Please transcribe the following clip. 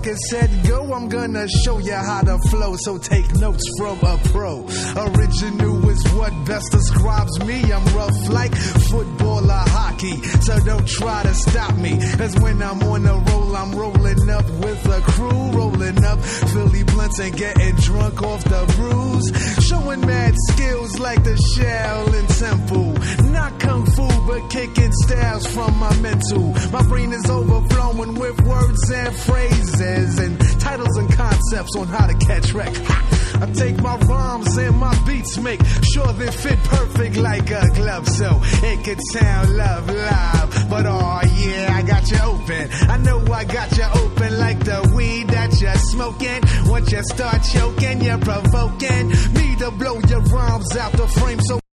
record set, go, I'm gonna show you how to flow. So take notes from a pro. Original is what best describes me. I'm rough like football or hockey, so don't try to stop me. Cause when I'm on a roll, I'm rolling up with a crew, rolling up Philly blunts and getting drunk off the brews. Showing mad skills like the Shaolin Temple. Not kung fu, but kicking styles from my mental. My brain is overflowing with words and phrases and titles and concepts on how to catch wreck. I take my rhymes and my beats, make sure they fit perfect like a glove, so it could sound love live. But oh yeah, I got you open. I know I got you open like the weed that you're smoking. Once you start choking, you're provoking me to blow your rhymes out the frame. So